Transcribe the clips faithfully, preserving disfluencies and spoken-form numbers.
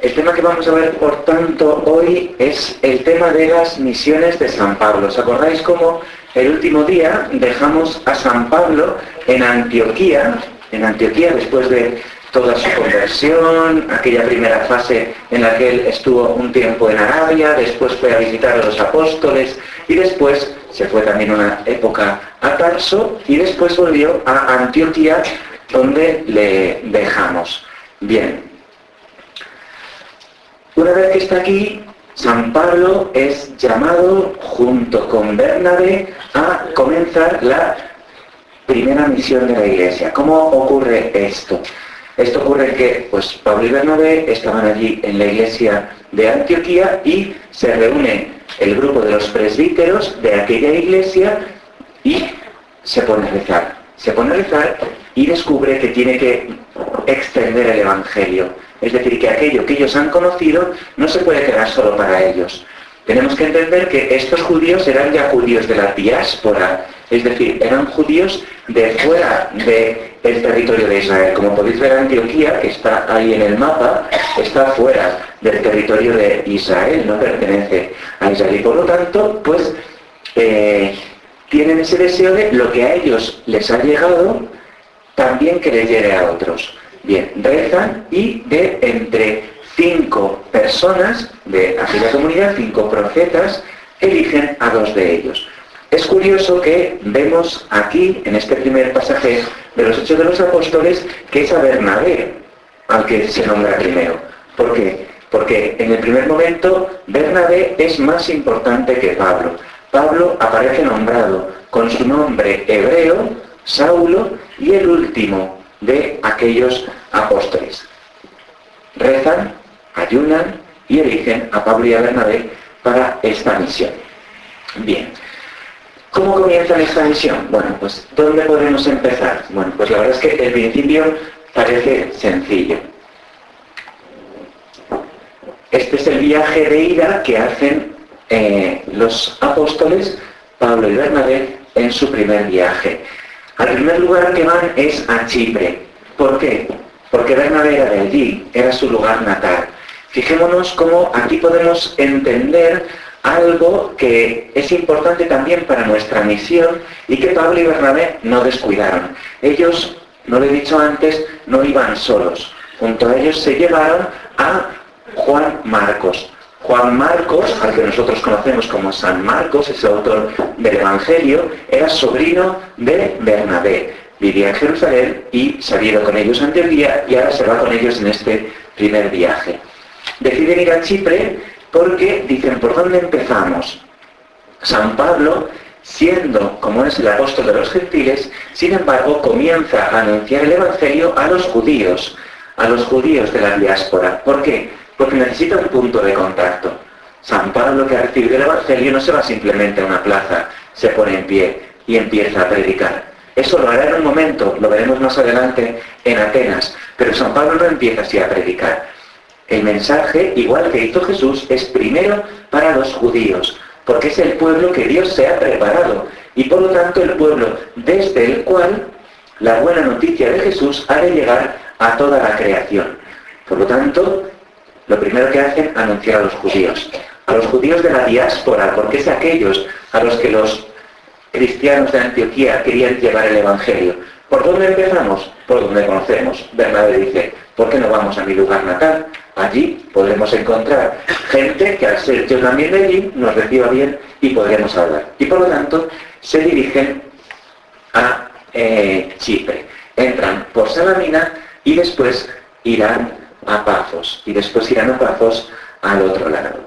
El tema que vamos a ver, por tanto, hoy es el tema de las misiones de San Pablo. ¿Os acordáis cómo el último día dejamos a San Pablo en Antioquía, en Antioquía después de toda su conversión, aquella primera fase en la que él estuvo un tiempo en Arabia, después fue a visitar a los apóstoles y después se fue también una época a Tarso y después volvió a Antioquía, donde le dejamos? Bien. Una vez que está aquí, San Pablo es llamado, junto con Bernabé, a comenzar la primera misión de la Iglesia. ¿Cómo ocurre esto? Esto ocurre que pues, Pablo y Bernabé estaban allí en la Iglesia de Antioquía y se reúne el grupo de los presbíteros de aquella iglesia y se pone a rezar. Se pone a rezar y descubre que tiene que extender el Evangelio. Es decir, que aquello que ellos han conocido no se puede quedar solo para ellos. Tenemos que entender que estos judíos eran ya judíos de la diáspora, es decir, eran judíos de fuera del territorio de Israel. Como podéis ver, Antioquía, que está ahí en el mapa, está fuera del territorio de Israel, no pertenece a Israel. Y por lo tanto, pues, eh, tienen ese deseo de lo que a ellos les ha llegado, también que les llegue a otros. Bien, rezan y de entre cinco personas de aquella comunidad, cinco profetas, eligen a dos de ellos. Es curioso que vemos aquí, en este primer pasaje de los Hechos de los Apóstoles, que es a Bernabé al que se nombra primero. ¿Por qué? Porque en el primer momento Bernabé es más importante que Pablo. Pablo aparece nombrado con su nombre hebreo, Saulo, y el último de aquellos apóstoles. Rezan, ayunan y eligen a Pablo y a Bernabé para esta misión. Bien. ¿Cómo comienza esta misión? Bueno, pues ¿dónde podemos empezar? Bueno, pues la verdad es que el principio parece sencillo. Este es el viaje de ida que hacen eh, los apóstoles, Pablo y Bernabé, en su primer viaje. Al primer lugar que van es a Chipre. ¿Por qué? Porque Bernabé era de allí, era su lugar natal. Fijémonos cómo aquí podemos entender algo que es importante también para nuestra misión y que Pablo y Bernabé no descuidaron. Ellos, no lo he dicho antes, no iban solos. Junto a ellos se llevaron a Juan Marcos. Juan Marcos, al que nosotros conocemos como San Marcos, es el autor del Evangelio, era sobrino de Bernabé. Vivía en Jerusalén y se había ido con ellos a Antioquía y ahora se va con ellos en este primer viaje. Deciden ir a Chipre porque dicen, ¿por dónde empezamos? San Pablo, siendo como es el apóstol de los gentiles, sin embargo comienza a anunciar el Evangelio a los judíos, a los judíos de la diáspora. ¿Por qué? Porque necesita un punto de contacto. San Pablo, que ha recibido el Evangelio, no se va simplemente a una plaza, se pone en pie y empieza a predicar. Eso lo hará en un momento, lo veremos más adelante en Atenas, pero San Pablo no empieza así a predicar. El mensaje, igual que hizo Jesús, es primero para los judíos, porque es el pueblo que Dios se ha preparado, y por lo tanto el pueblo desde el cual la buena noticia de Jesús ha de llegar a toda la creación. Por lo tanto, lo primero que hacen, anunciar a los judíos. A los judíos de la diáspora, porque es aquellos a los que los cristianos de Antioquía querían llevar el Evangelio. ¿Por dónde empezamos? Por donde conocemos. Bernabé dice, ¿por qué no vamos a mi lugar natal? Allí podremos encontrar gente que al ser yo también de allí nos reciba bien y podremos hablar. Y por lo tanto se dirigen a eh, Chipre. Entran por Salamina y después irán a Pafos. Y después irán a Pafos al otro lado.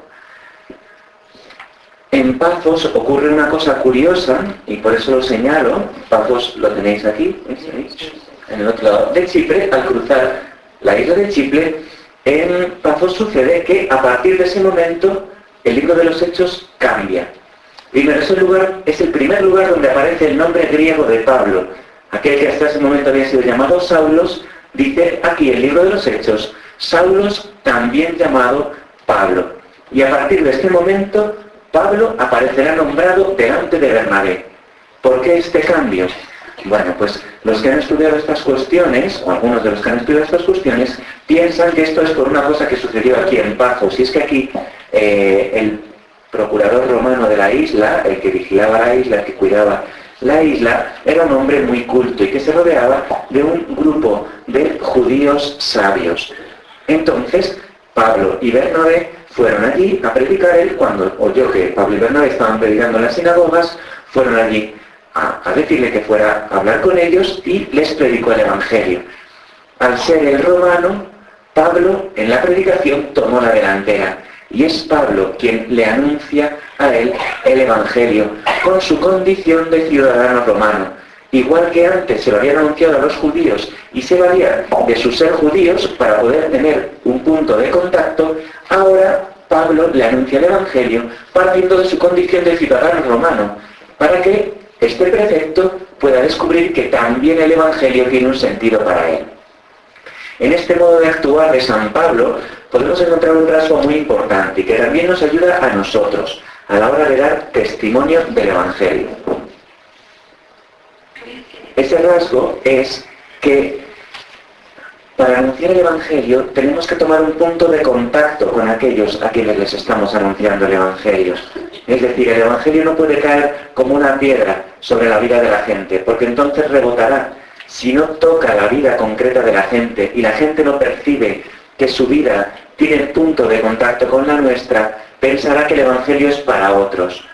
En Pafos ocurre una cosa curiosa, y por eso lo señalo. Pafos lo tenéis aquí, en el otro lado de Chipre. Al cruzar la isla de Chipre, en Pafos sucede que a partir de ese momento el libro de los Hechos cambia. Primero, ese lugar es el primer lugar donde aparece el nombre griego de Pablo. Aquel que hasta ese momento había sido llamado Saulos, dice aquí el libro de los Hechos, Saulos, también llamado Pablo. Y a partir de este momento, Pablo aparecerá nombrado delante de Bernabé. ¿Por qué este cambio? Bueno, pues los que han estudiado estas cuestiones, o algunos de los que han estudiado estas cuestiones, piensan que esto es por una cosa que sucedió aquí en Pafos. Y es que aquí eh, el procurador romano de la isla, el que vigilaba la isla, el que cuidaba la isla, era un hombre muy culto y que se rodeaba de un grupo de judíos sabios. Entonces, Pablo y Bernabé fueron allí a predicar. Él, cuando oyó que Pablo y Bernabé estaban predicando en las sinagogas, fueron allí a, a decirle que fuera a hablar con ellos y les predicó el Evangelio. Al ser el romano, Pablo en la predicación tomó la delantera y es Pablo quien le anuncia a él el Evangelio con su condición de ciudadano romano. Igual que antes se lo habían anunciado a los judíos y se valía de su ser judíos para poder tener un punto de contacto, ahora Pablo le anuncia el Evangelio partiendo de su condición de ciudadano romano, para que este prefecto pueda descubrir que también el Evangelio tiene un sentido para él. En este modo de actuar de San Pablo podemos encontrar un rasgo muy importante y que también nos ayuda a nosotros a la hora de dar testimonio del Evangelio. Ese rasgo es que para anunciar el Evangelio tenemos que tomar un punto de contacto con aquellos a quienes les estamos anunciando el Evangelio. Es decir, el Evangelio no puede caer como una piedra sobre la vida de la gente, porque entonces rebotará. Si no toca la vida concreta de la gente y la gente no percibe que su vida tiene punto de contacto con la nuestra, pensará que el Evangelio es para otros.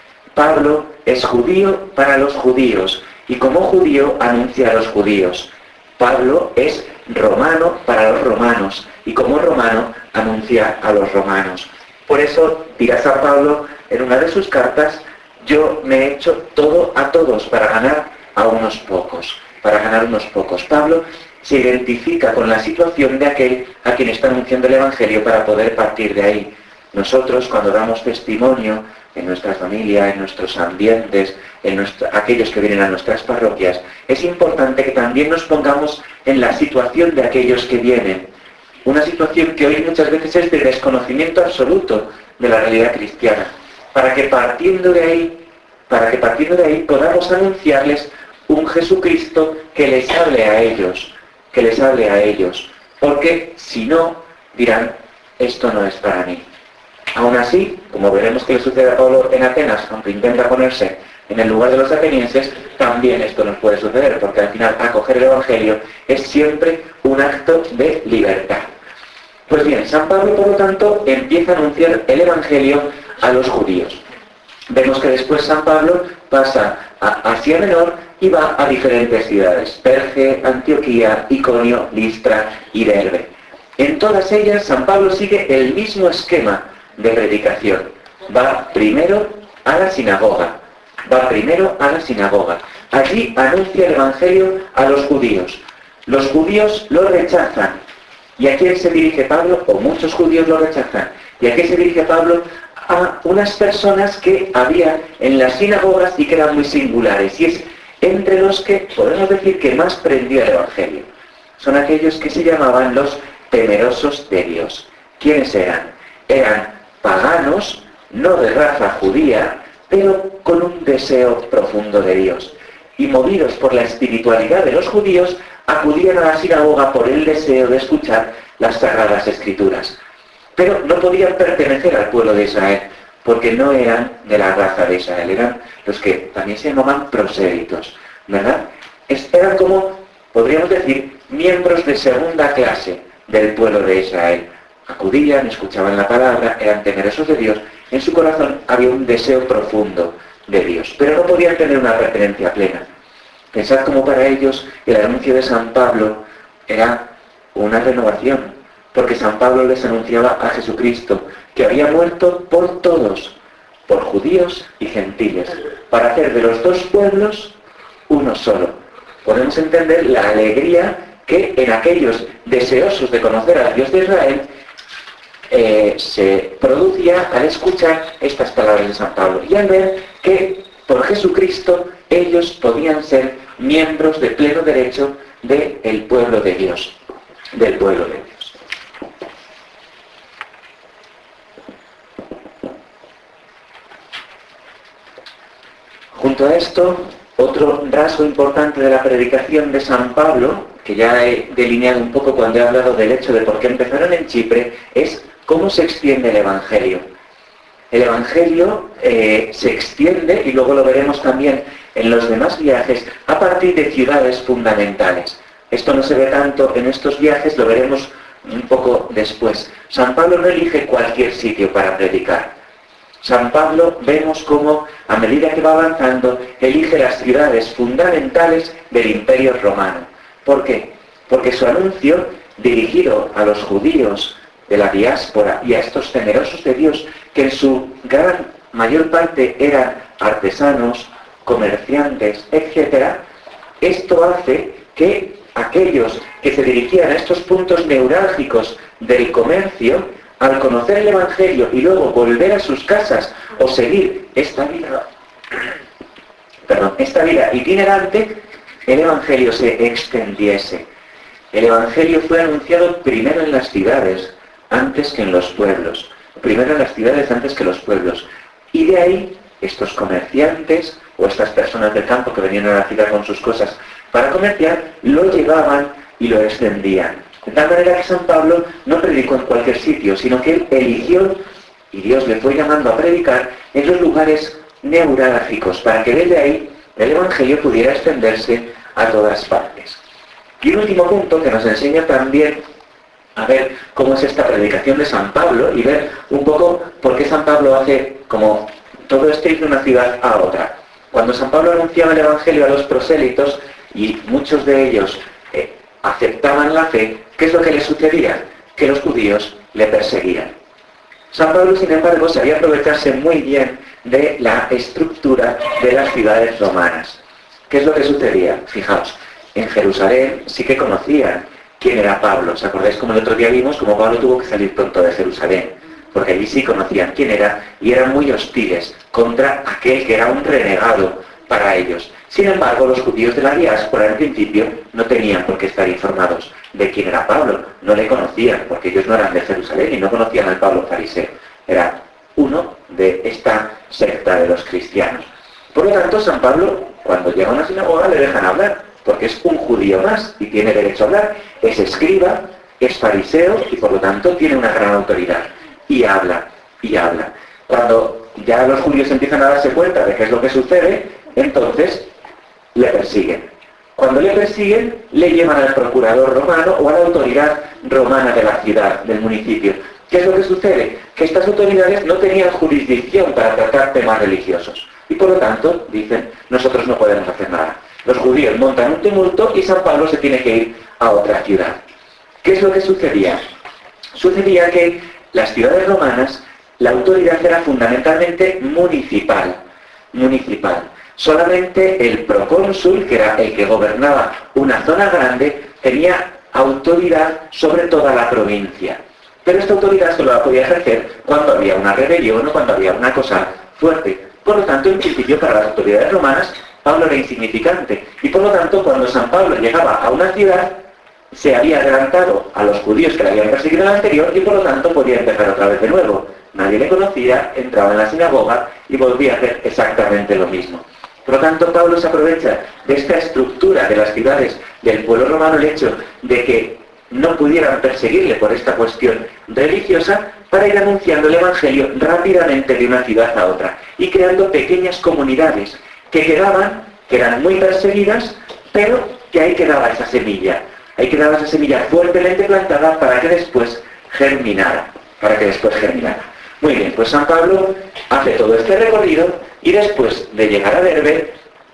Pablo es judío para los judíos y como judío anuncia a los judíos. Pablo es romano para los romanos y como romano anuncia a los romanos. Por eso dirá San Pablo en una de sus cartas: yo me he hecho todo a todos para ganar a unos pocos. Para ganar unos pocos. Pablo se identifica con la situación de aquel a quien está anunciando el Evangelio para poder partir de ahí. Nosotros, cuando damos testimonio en nuestra familia, en nuestros ambientes, en nuestro, aquellos que vienen a nuestras parroquias, es importante que también nos pongamos en la situación de aquellos que vienen. Una situación que hoy muchas veces es de desconocimiento absoluto de la realidad cristiana. Para que partiendo de ahí, para que partiendo de ahí podamos anunciarles un Jesucristo que les hable a ellos, que les hable a ellos. Porque si no, dirán, esto no es para mí. Aún así, como veremos que le sucede a Pablo en Atenas, aunque intenta ponerse en el lugar de los atenienses, también esto nos puede suceder, porque al final acoger el Evangelio es siempre un acto de libertad. Pues bien, San Pablo, por lo tanto, empieza a anunciar el Evangelio a los judíos. Vemos que después San Pablo pasa a Asia Menor y va a diferentes ciudades: Perge, Antioquía, Iconio, Listra y Derbe. En todas ellas San Pablo sigue el mismo esquema de predicación. Va primero a la sinagoga. Va primero a la sinagoga. Allí anuncia el Evangelio a los judíos. Los judíos lo rechazan. ¿Y a quién se dirige Pablo? O muchos judíos lo rechazan. ¿Y a quién se dirige Pablo? A unas personas que había en las sinagogas y que eran muy singulares. Y es entre los que podemos decir que más prendió el Evangelio. Son aquellos que se llamaban los temerosos de Dios. ¿Quiénes eran? Eran paganos, no de raza judía, pero con un deseo profundo de Dios. Y movidos por la espiritualidad de los judíos, acudían a la sinagoga por el deseo de escuchar las Sagradas Escrituras. Pero no podían pertenecer al pueblo de Israel, porque no eran de la raza de Israel, eran los que también se llamaban prosélitos, ¿verdad? Eran como, podríamos decir, miembros de segunda clase del pueblo de Israel. Acudían, escuchaban la palabra, eran temerosos de Dios, en su corazón había un deseo profundo de Dios, pero no podían tener una pertenencia plena. Pensad como para ellos el anuncio de San Pablo era una renovación, porque San Pablo les anunciaba a Jesucristo, que había muerto por todos, por judíos y gentiles, para hacer de los dos pueblos uno solo. Podemos entender la alegría que en aquellos deseosos de conocer al Dios de Israel eh, se producía al escuchar estas palabras de San Pablo y al ver que por Jesucristo ellos podían ser miembros de pleno derecho del pueblo de Dios, del pueblo de Dios. Junto a esto, Otro rasgo importante de la predicación de San Pablo, que ya he delineado un poco cuando he hablado del hecho de por qué empezaron en Chipre, es cómo se extiende el Evangelio. El Evangelio eh, se extiende, y luego lo veremos también en los demás viajes, a partir de ciudades fundamentales. Esto no se ve tanto en estos viajes, lo veremos un poco después. San Pablo no elige cualquier sitio para predicar. San Pablo vemos cómo, a medida que va avanzando, elige las ciudades fundamentales del Imperio Romano. ¿Por qué? Porque su anuncio, dirigido a los judíos de la diáspora y a estos temerosos de Dios, que en su gran mayor parte eran artesanos, comerciantes, etcétera, esto hace que aquellos que se dirigían a estos puntos neurálgicos del comercio, al conocer el Evangelio y luego volver a sus casas o seguir esta vida, perdón, esta vida itinerante, el Evangelio se extendiese. El Evangelio fue anunciado primero en las ciudades, antes que en los pueblos. Primero en las ciudades, antes que en los pueblos. Y de ahí, estos comerciantes o estas personas del campo que venían a la ciudad con sus cosas para comerciar, lo llevaban y lo extendían. De tal manera que San Pablo no predicó en cualquier sitio, sino que él eligió, y Dios le fue llamando a predicar, en los lugares neurálgicos, para que desde ahí el Evangelio pudiera extenderse a todas partes. Y un último punto que nos enseña también a ver cómo es esta predicación de San Pablo y ver un poco por qué San Pablo hace como todo esto de una ciudad a otra. Cuando San Pablo anunciaba el Evangelio a los prosélitos, y muchos de ellos eh, aceptaban la fe, ¿qué es lo que les sucedía? Que los judíos le perseguían. San Pablo, sin embargo, sabía aprovecharse muy bien de la estructura de las ciudades romanas. ¿Qué es lo que sucedía? Fijaos, en Jerusalén sí que conocían quién era Pablo. ¿Os acordáis como el otro día vimos cómo Pablo tuvo que salir pronto de Jerusalén? Porque allí sí conocían quién era y eran muy hostiles contra aquel que era un renegado para ellos. Sin embargo, los judíos de la diáspora, en principio, no tenían por qué estar informados de quién era Pablo. No le conocían, porque ellos no eran de Jerusalén y no conocían al Pablo fariseo. Era uno de esta secta de los cristianos. Por lo tanto, San Pablo, cuando llega a una sinagoga, le dejan hablar, porque es un judío más y tiene derecho a hablar. Es escriba, es fariseo y por lo tanto tiene una gran autoridad. Y habla, y habla. Cuando ya los judíos empiezan a darse cuenta de qué es lo que sucede, entonces le persiguen. Cuando le persiguen, le llevan al procurador romano o a la autoridad romana de la ciudad, del municipio. ¿Qué es lo que sucede? Que estas autoridades no tenían jurisdicción para tratar temas religiosos. Y por lo tanto, dicen, nosotros no podemos hacer nada. Los judíos montan un tumulto y San Pablo se tiene que ir a otra ciudad. ¿Qué es lo que sucedía? Sucedía que las ciudades romanas, la autoridad era fundamentalmente municipal. Municipal. Solamente el procónsul, que era el que gobernaba una zona grande, tenía autoridad sobre toda la provincia. Pero esta autoridad solo la podía ejercer cuando había una rebelión o cuando había una cosa fuerte. Por lo tanto, en principio, para las autoridades romanas, Pablo era insignificante. Y por lo tanto, cuando San Pablo llegaba a una ciudad, se había adelantado a los judíos que le habían perseguido en el anterior y por lo tanto podía empezar otra vez de nuevo. Nadie le conocía, entraba en la sinagoga y volvía a hacer exactamente lo mismo. Por lo tanto, Pablo se aprovecha de esta estructura de las ciudades del pueblo romano, el hecho de que no pudieran perseguirle por esta cuestión religiosa, para ir anunciando el Evangelio rápidamente de una ciudad a otra y creando pequeñas comunidades que quedaban, que eran muy perseguidas, pero que ahí quedaba esa semilla. Ahí quedaba esa semilla fuertemente plantada para que después germinara. Para que después germinara. Muy bien, pues San Pablo hace todo este recorrido y después de llegar a Derbe,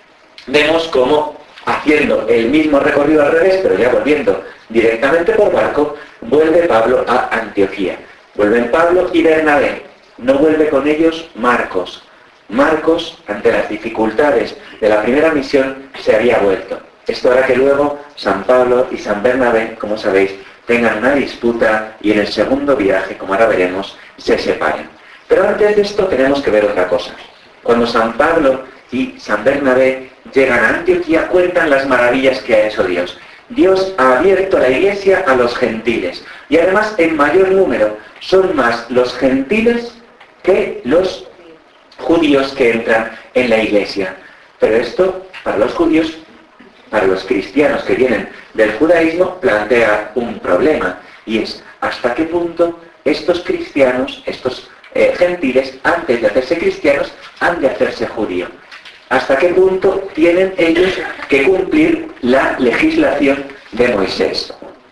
vemos cómo, haciendo el mismo recorrido al revés, pero ya volviendo directamente por barco, vuelve Pablo a Antioquía. Vuelven Pablo y Bernabé. No vuelve con ellos Marcos. Marcos, ante las dificultades de la primera misión, se había vuelto. Esto hará que luego San Pablo y San Bernabé, como sabéis, tengan una disputa y en el segundo viaje, como ahora veremos, se separen. Pero antes de esto tenemos que ver otra cosa. Cuando San Pablo y San Bernabé llegan a Antioquía, cuentan las maravillas que ha hecho Dios. Dios ha abierto la iglesia a los gentiles. Y además, en mayor número, son más los gentiles que los judíos que entran en la iglesia. Pero esto, para los judíos, para los cristianos que vienen del judaísmo, plantea un problema, y es hasta qué punto estos cristianos, estos eh, gentiles, antes de hacerse cristianos, han de hacerse judíos. Hasta qué punto tienen ellos que cumplir la legislación de Moisés.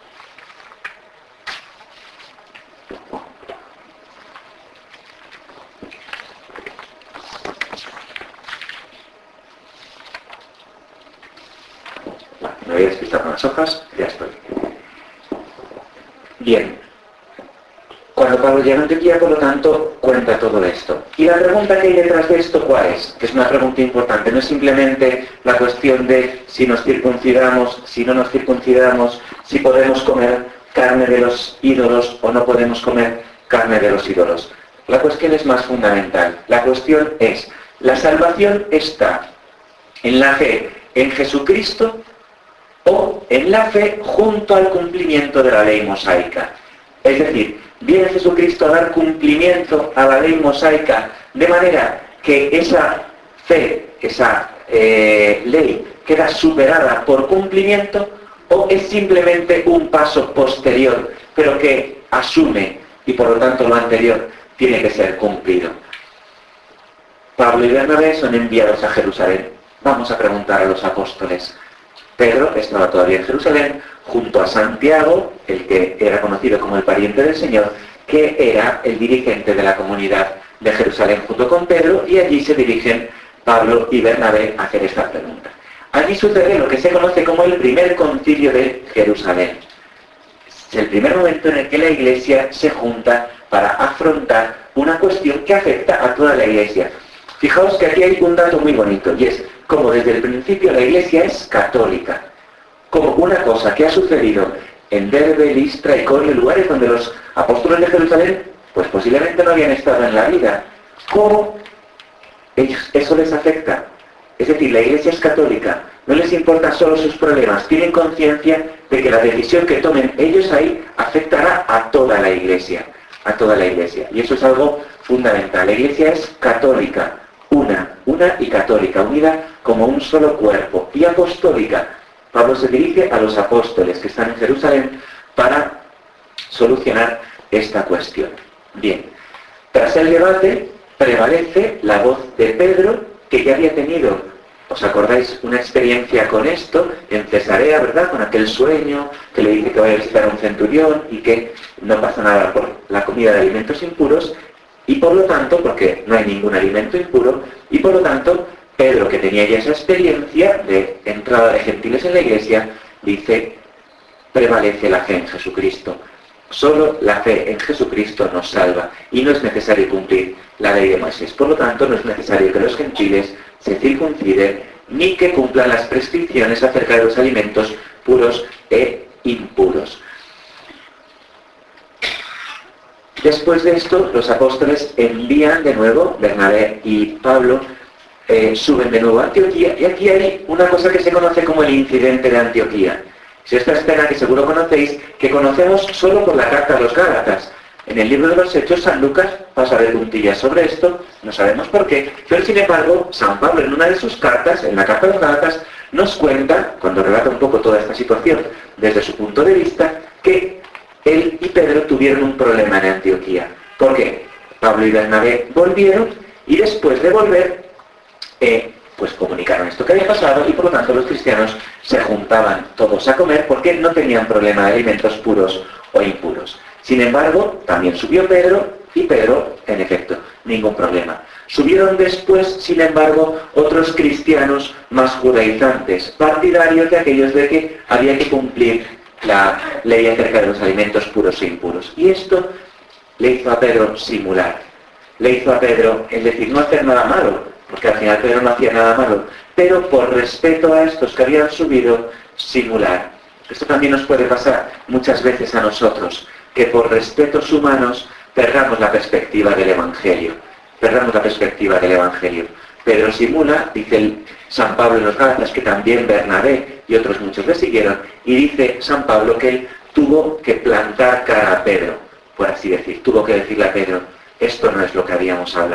Me voy a despistar con las hojas, ya estoy. Bien. Cuando Pablo llega a Antioquía, por lo tanto, cuenta todo esto. Y la pregunta que hay detrás de esto, ¿cuál es? Que es una pregunta importante. No es simplemente la cuestión de si nos circuncidamos, si no nos circuncidamos, si podemos comer carne de los ídolos o no podemos comer carne de los ídolos. La cuestión es más fundamental. La cuestión es, ¿la salvación está en la fe en Jesucristo o en la fe junto al cumplimiento de la ley mosaica? Es decir, viene Jesucristo a dar cumplimiento a la ley mosaica de manera que esa fe, esa eh, ley queda superada por cumplimiento, o es simplemente un paso posterior, pero que asume y por lo tanto lo anterior tiene que ser cumplido. Pablo y Bernabé son enviados a Jerusalén. Vamos a preguntar a los apóstoles. Pedro estaba todavía en Jerusalén, junto a Santiago, el que era conocido como el pariente del Señor, que era el dirigente de la comunidad de Jerusalén junto con Pedro, y allí se dirigen Pablo y Bernabé a hacer esta pregunta. Allí sucede lo que se conoce como el primer concilio de Jerusalén. Es el primer momento en el que la Iglesia se junta para afrontar una cuestión que afecta a toda la Iglesia. Fijaos que aquí hay un dato muy bonito, y es como desde el principio la Iglesia es católica. Como una cosa que ha sucedido en Derbe, Listra, Iconio, lugares donde los apóstoles de Jerusalén, pues posiblemente no habían estado en la vida. ¿Cómo ellos, eso les afecta? Es decir, la Iglesia es católica, no les importan solo sus problemas, tienen conciencia de que la decisión que tomen ellos ahí afectará a toda la Iglesia, a toda la Iglesia. Y eso es algo fundamental. La Iglesia es católica, una, una y católica, unida como un solo cuerpo, y apostólica. Pablo se dirige a los apóstoles que están en Jerusalén para solucionar esta cuestión. Bien, tras el debate prevalece la voz de Pedro, que ya había tenido, ¿os acordáis?, una experiencia con esto en Cesarea, ¿verdad?, con aquel sueño que le dice que va a visitar a un centurión y que no pasa nada por la comida de alimentos impuros, y por lo tanto, porque no hay ningún alimento impuro, y por lo tanto, Pedro, que tenía ya esa experiencia de entrada de gentiles en la Iglesia, dice, prevalece la fe en Jesucristo. Solo la fe en Jesucristo nos salva y no es necesario cumplir la ley de Moisés. Por lo tanto, no es necesario que los gentiles se circunciden ni que cumplan las prescripciones acerca de los alimentos puros e impuros. Después de esto, los apóstoles envían de nuevo, Bernabé y Pablo, eh, suben de nuevo a Antioquía, y aquí hay una cosa que se conoce como el incidente de Antioquía. Es esta escena que seguro conocéis, que conocemos solo por la carta a los Gálatas. En el libro de los Hechos, San Lucas pasa de puntillas sobre esto, no sabemos por qué, pero sin embargo, San Pablo en una de sus cartas, en la carta a los Gálatas, nos cuenta, cuando relata un poco toda esta situación desde su punto de vista, que él y Pedro tuvieron un problema en Antioquía. ¿Por qué? Pablo y Bernabé volvieron, y después de volver, eh, pues comunicaron esto que había pasado, y por lo tanto los cristianos se juntaban todos a comer porque no tenían problema de alimentos puros o impuros. Sin embargo, también subió Pedro, y Pedro, en efecto, ningún problema. Subieron después, sin embargo, otros cristianos más judaizantes, partidarios de aquellos de que había que cumplir la ley acerca de los alimentos puros e impuros. Y esto le hizo a Pedro simular. Le hizo a Pedro, es decir, no hacer nada malo, porque al final Pedro no hacía nada malo, pero por respeto a estos que habían subido, simular. Esto también nos puede pasar muchas veces a nosotros, que por respetos humanos perdamos la perspectiva del Evangelio. Perdamos la perspectiva del Evangelio. Pedro simula, dice el San Pablo en los Gálatas, que también Bernabé y otros muchos le siguieron, y dice San Pablo que él tuvo que plantar cara a Pedro, por así decir, tuvo que decirle a Pedro, esto no es lo que habíamos hablado.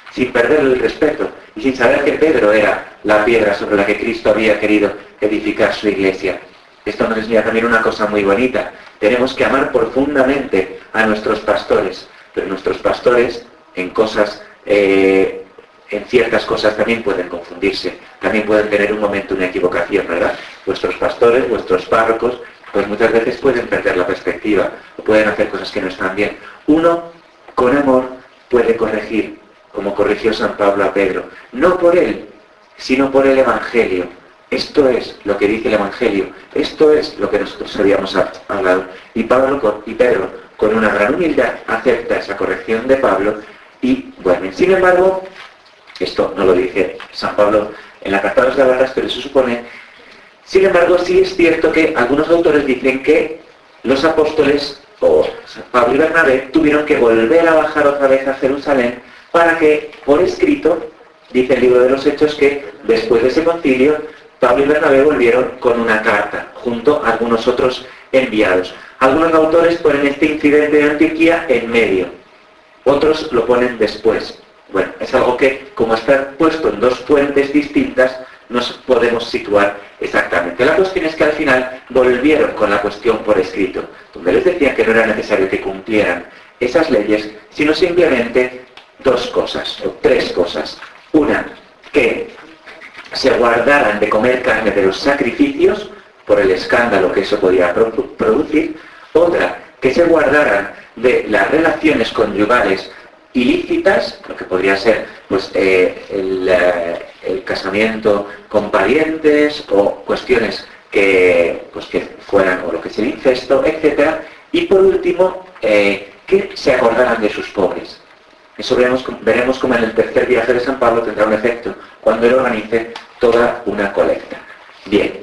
sin perder el respeto y sin saber que Pedro era la piedra sobre la que Cristo había querido edificar su iglesia. Esto nos enseña también una cosa muy bonita. Tenemos que amar profundamente a nuestros pastores, pero nuestros pastores en cosas, eh, en ciertas cosas también pueden confundirse, también pueden tener un momento, una equivocación, ¿verdad? Vuestros pastores, vuestros párrocos, pues muchas veces pueden perder la perspectiva o pueden hacer cosas que no están bien. Uno, con amor, puede corregir, como corrigió San Pablo a Pedro, no por él, sino por el Evangelio. Esto es lo que dice el Evangelio, esto es lo que nosotros habíamos hablado. Y Pablo con, y Pedro, con una gran humildad, acepta esa corrección de Pablo y vuelven. Sin embargo, esto no lo dice San Pablo en la carta a los Gálatas, pero se supone, sin embargo, sí es cierto que algunos autores dicen que los apóstoles, o Pablo y Bernabé, tuvieron que volver a bajar otra vez a Jerusalén para que, por escrito, dice el libro de los Hechos, que después de ese concilio, Pablo y Bernabé volvieron con una carta, junto a algunos otros enviados. Algunos autores ponen este incidente de Antioquía en medio, otros lo ponen después. Bueno, es algo que, como está puesto en dos fuentes distintas, no podemos situar exactamente. La cuestión es que al final volvieron con la cuestión por escrito, donde les decían que no era necesario que cumplieran esas leyes, sino simplemente dos cosas, o tres cosas. Una, que se guardaran de comer carne de los sacrificios, por el escándalo que eso podía produ- producir. Otra, que se guardaran de las relaciones conyugales ilícitas, lo que podría ser pues eh, el, eh, el casamiento con parientes o cuestiones que, pues, que fueran, o lo que es el incesto, etcétera. Y por último, eh, que se acordaran de sus pobres. Eso veremos, veremos como en el tercer viaje de San Pablo tendrá un efecto cuando él organice toda una colecta. Bien.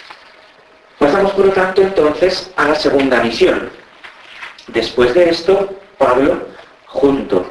Pasamos por lo tanto entonces a la segunda misión. Después de esto, Pablo, junto,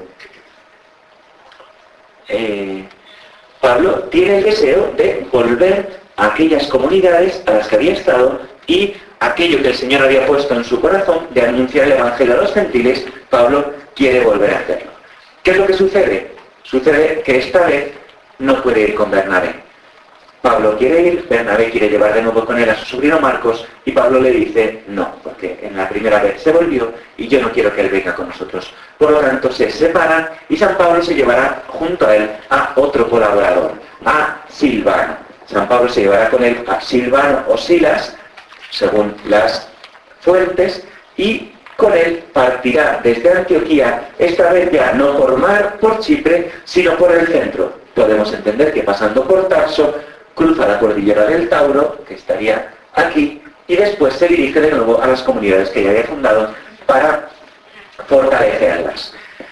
eh, Pablo tiene el deseo de volver a aquellas comunidades a las que había estado y aquello que el Señor había puesto en su corazón de anunciar el Evangelio a los gentiles, Pablo quiere volver a hacerlo. ¿Qué es lo que sucede? Sucede que esta vez no puede ir con Bernabé. Pablo quiere ir, Bernabé quiere llevar de nuevo con él a su sobrino Marcos y Pablo le dice no, porque en la primera vez se volvió y yo no quiero que él venga con nosotros. Por lo tanto se separan y San Pablo se llevará junto a él a otro colaborador, a Silvano. San Pablo se llevará con él a Silvano o Silas, según las fuentes, y con él partirá desde Antioquía, esta vez ya no por mar, por Chipre, sino por el centro. Podemos entender que pasando por Tarso, cruza la cordillera del Tauro, que estaría aquí, y después se dirige de nuevo a las comunidades que ya había fundado para fortalecerlas.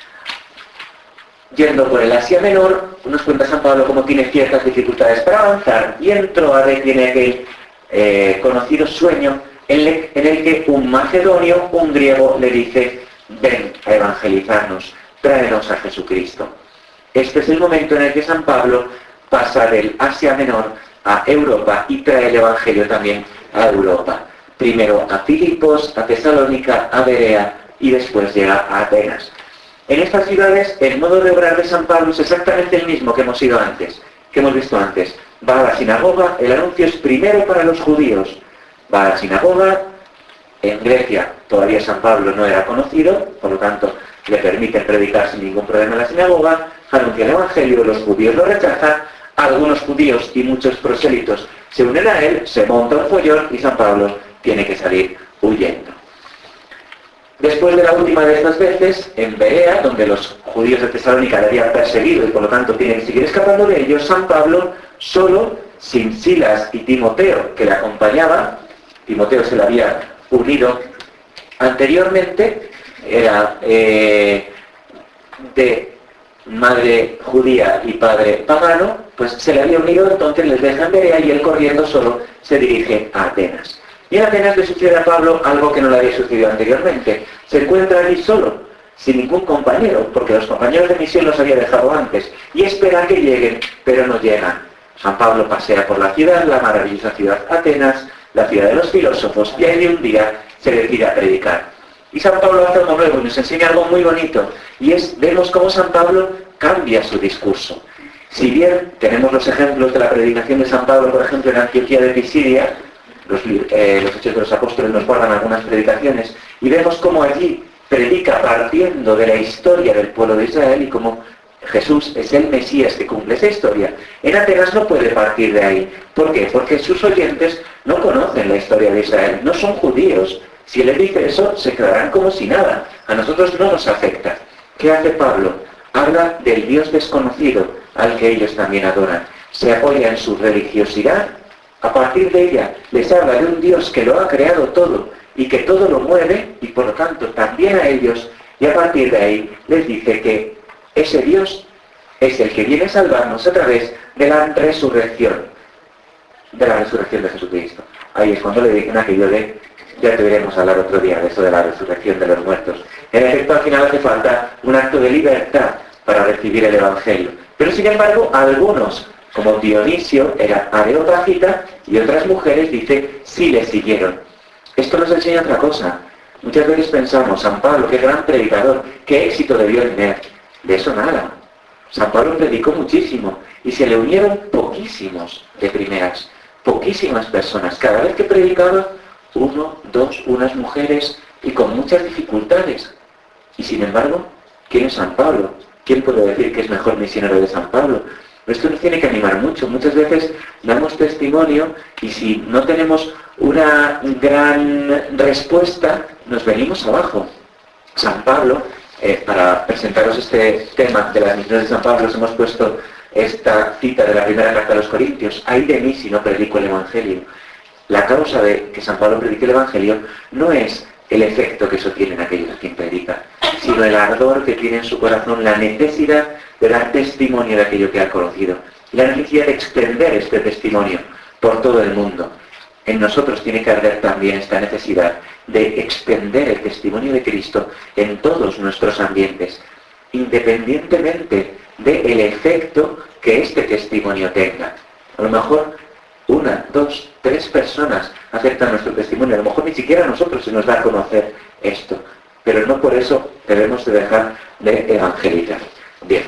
Yendo por el Asia Menor, nos cuenta San Pablo cómo tiene ciertas dificultades para avanzar, y en Troade tiene aquel eh, conocido sueño en, le, en el que un macedonio, un griego, le dice: ven a evangelizarnos, tráenos a Jesucristo. Este es el momento en el que San Pablo pasa del Asia Menor a Europa y trae el Evangelio también a Europa. Primero a Filipos, a Tesalónica, a Berea y después llega a Atenas. En estas ciudades el modo de obrar de San Pablo es exactamente el mismo que hemos ido antes, que hemos visto antes. Va a la sinagoga, el anuncio es primero para los judíos. Va a la sinagoga, en Grecia todavía San Pablo no era conocido, por lo tanto le permiten predicar sin ningún problema en la sinagoga, anuncia el Evangelio, los judíos lo rechazan, algunos judíos y muchos prosélitos se unen a él, se monta un follón y San Pablo tiene que salir huyendo. Después de la última de estas veces, en Berea, donde los judíos de Tesalónica le habían perseguido y por lo tanto tienen que seguir escapando de ellos, San Pablo, solo, sin Silas y Timoteo, que le acompañaban, Timoteo se le había unido anteriormente, era eh, de madre judía y padre pagano, pues se le había unido, entonces les dejan Berea y él corriendo solo se dirige a Atenas. Y en Atenas le sucede a Pablo algo que no le había sucedido anteriormente. Se encuentra allí solo, sin ningún compañero, porque los compañeros de misión los había dejado antes, y espera que lleguen, pero no llegan. San Pablo pasea por la ciudad, la maravillosa ciudad Atenas, la ciudad de los filósofos, y ahí un día se decide a predicar. Y San Pablo hace algo nuevo y nos enseña algo muy bonito, y es, vemos cómo San Pablo cambia su discurso. Si bien tenemos los ejemplos de la predicación de San Pablo, por ejemplo, en Antioquía de Pisidia, los, eh, los Hechos de los Apóstoles nos guardan algunas predicaciones, y vemos cómo allí predica partiendo de la historia del pueblo de Israel y cómo Jesús es el Mesías que cumple esa historia. En Atenas no puede partir de ahí. ¿Por qué? Porque sus oyentes no conocen la historia de Israel, no son judíos. Si él les dice eso, se quedarán como si nada. A nosotros no nos afecta. ¿Qué hace Pablo? Habla del Dios desconocido al que ellos también adoran. Se apoya en su religiosidad. A partir de ella les habla de un Dios que lo ha creado todo y que todo lo mueve, y por lo tanto también a ellos. Y a partir de ahí les dice que ese Dios es el que viene a salvarnos a través de la resurrección, de la resurrección de Jesucristo. Ahí es cuando le dicen aquello de, ya te veremos hablar otro día de eso de la resurrección de los muertos. En efecto, al final hace falta un acto de libertad para recibir el Evangelio. Pero sin embargo, algunos, como Dionisio, era areopagita, y otras mujeres, dice, sí le siguieron. Esto nos enseña otra cosa. Muchas veces pensamos, San Pablo, qué gran predicador, qué éxito debió tener. De eso nada. San Pablo predicó muchísimo y se le unieron poquísimos de primeras, poquísimas personas. Cada vez que predicaba, uno, dos, unas mujeres y con muchas dificultades. Y sin embargo, ¿quién es San Pablo? ¿Quién puede decir que es mejor misionero de San Pablo? Esto nos tiene que animar mucho. Muchas veces damos testimonio y si no tenemos una gran respuesta, nos venimos abajo. San Pablo, eh, para presentaros este tema de las misiones de San Pablo, os hemos puesto esta cita de la primera carta a los Corintios. Ay de mí si no predico el Evangelio. La causa de que San Pablo predique el Evangelio no es el efecto que eso tiene en aquellos a quien predica, sino el ardor que tiene en su corazón, la necesidad de dar testimonio de aquello que ha conocido, la necesidad de extender este testimonio por todo el mundo. En nosotros tiene que arder también esta necesidad de extender el testimonio de Cristo en todos nuestros ambientes, independientemente del efecto que este testimonio tenga. A lo mejor una, dos, tres personas aceptan nuestro testimonio, a lo mejor ni siquiera a nosotros se nos da a conocer esto, pero no por eso debemos de dejar de evangelizar. Bien.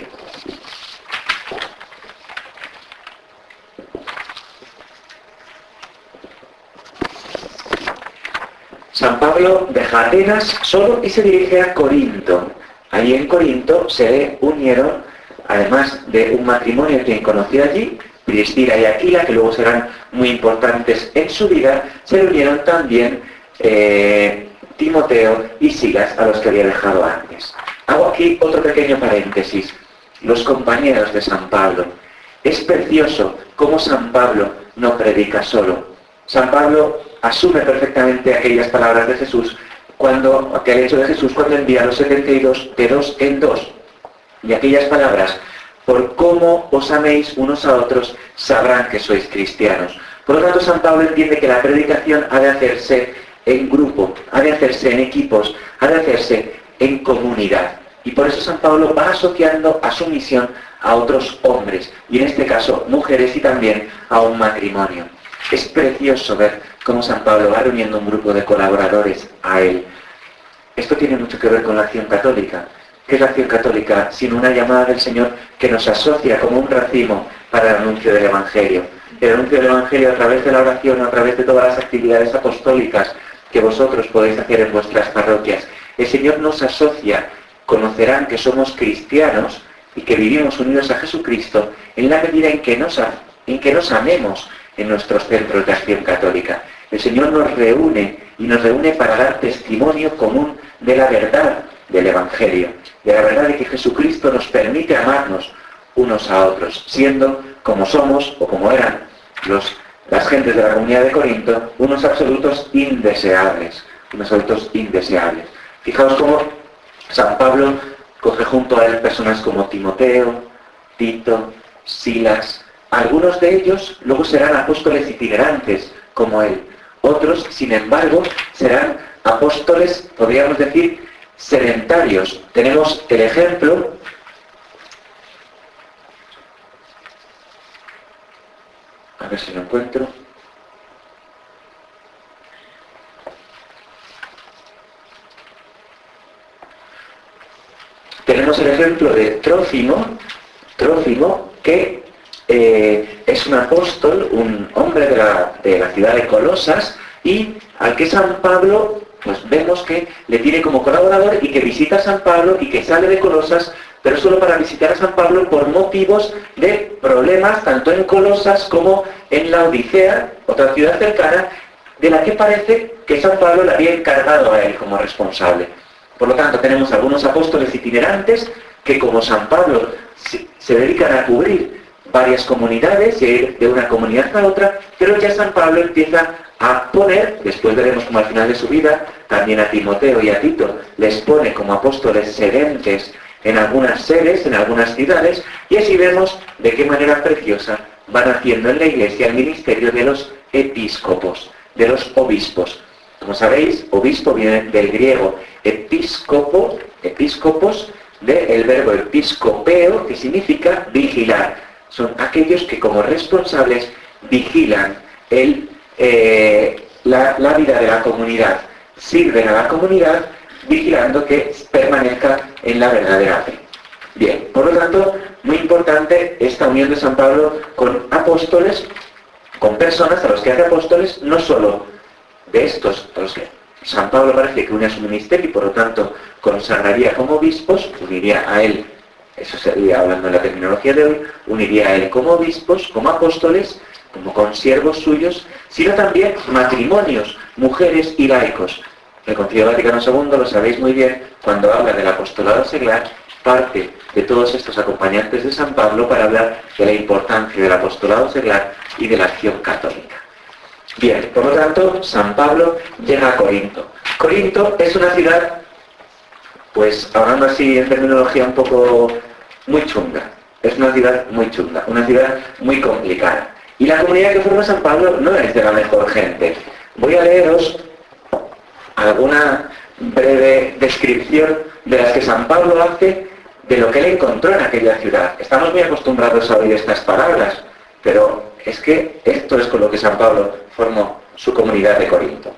San Pablo deja Atenas solo y se dirige a Corinto. Allí en Corinto se unieron, además de un matrimonio que conoció allí, Priscila y Aquila, que luego serán muy importantes en su vida, se unieron también eh, Timoteo y Silas, a los que había dejado antes. Hago aquí otro pequeño paréntesis. Los compañeros de San Pablo. Es precioso cómo San Pablo no predica solo. San Pablo asume perfectamente aquellas palabras de Jesús, cuando, aquel hecho de Jesús cuando envía a los setenta y dos de dos en dos. Y aquellas palabras, por cómo os améis unos a otros, sabrán que sois cristianos. Por lo tanto, San Pablo entiende que la predicación ha de hacerse en grupo, ha de hacerse en equipos, ha de hacerse en comunidad. Y por eso San Pablo va asociando a su misión a otros hombres, y en este caso mujeres y también a un matrimonio. Es precioso ver cómo San Pablo va reuniendo un grupo de colaboradores a él. Esto tiene mucho que ver con la acción católica. ¿Qué es la acción católica? Sino una llamada del Señor que nos asocia como un racimo para el anuncio del Evangelio. El anuncio del Evangelio a través de la oración, a través de todas las actividades apostólicas que vosotros podéis hacer en vuestras parroquias. El Señor nos asocia, conocerán que somos cristianos y que vivimos unidos a Jesucristo en la medida en que nos, en que nos amemos en nuestros centros de acción católica. El Señor nos reúne y nos reúne para dar testimonio común de la verdad del Evangelio, de la verdad de que Jesucristo nos permite amarnos unos a otros, siendo como somos o como eran los, las gentes de la comunidad de Corinto, unos absolutos indeseables, unos absolutos indeseables. Fijaos cómo San Pablo coge junto a él personas como Timoteo, Tito, Silas. Algunos de ellos luego serán apóstoles itinerantes, como él. Otros, sin embargo, serán apóstoles, podríamos decir, sedentarios. Tenemos el ejemplo a ver si lo encuentro. Tenemos el ejemplo de Trófimo, Trófimo que eh, es un apóstol, un hombre de la, de la ciudad de Colosas, y al que San Pablo, pues vemos que le tiene como colaborador y que visita a San Pablo y que sale de Colosas, pero solo para visitar a San Pablo por motivos de problemas tanto en Colosas como en la Odisea, otra ciudad cercana, de la que parece que San Pablo le había encargado a él como responsable. Por lo tanto, tenemos algunos apóstoles itinerantes que, como San Pablo, se, se dedican a cubrir varias comunidades y a ir de una comunidad a otra, pero ya San Pablo empieza a poner, después veremos como al final de su vida, también a Timoteo y a Tito les pone como apóstoles sedentes en algunas sedes, en algunas ciudades, y así vemos de qué manera preciosa van haciendo en la Iglesia el ministerio de los episcopos, de los obispos. Como sabéis, obispo viene del griego episcopo, episcopos, del verbo episcopeo, que significa vigilar. Son aquellos que como responsables vigilan el, eh, la, la vida de la comunidad, sirven a la comunidad vigilando que permanezca en la verdadera fe. Bien, por lo tanto, muy importante esta unión de San Pablo con apóstoles, con personas a los que hace apóstoles, no solo de estos, a los que San Pablo parece que une a su ministerio y por lo tanto consagraría como obispos, uniría a él, eso sería hablando de la terminología de hoy, uniría a él como obispos, como apóstoles, como consiervos suyos, sino también matrimonios, mujeres y laicos. El Concilio Vaticano segundo, lo sabéis muy bien, cuando habla del apostolado seglar, parte de todos estos acompañantes de San Pablo para hablar de la importancia del apostolado seglar y de la acción católica. Bien, por lo tanto, San Pablo llega a Corinto. Corinto es una ciudad, pues hablando así en terminología un poco muy chunga. Es una ciudad muy chunga, una ciudad muy complicada. Y la comunidad que forma San Pablo no es de la mejor gente. Voy a leeros alguna breve descripción de las que San Pablo hace de lo que él encontró en aquella ciudad. Estamos muy acostumbrados a oír estas palabras, pero es que esto es con lo que San Pablo formó su comunidad de Corinto.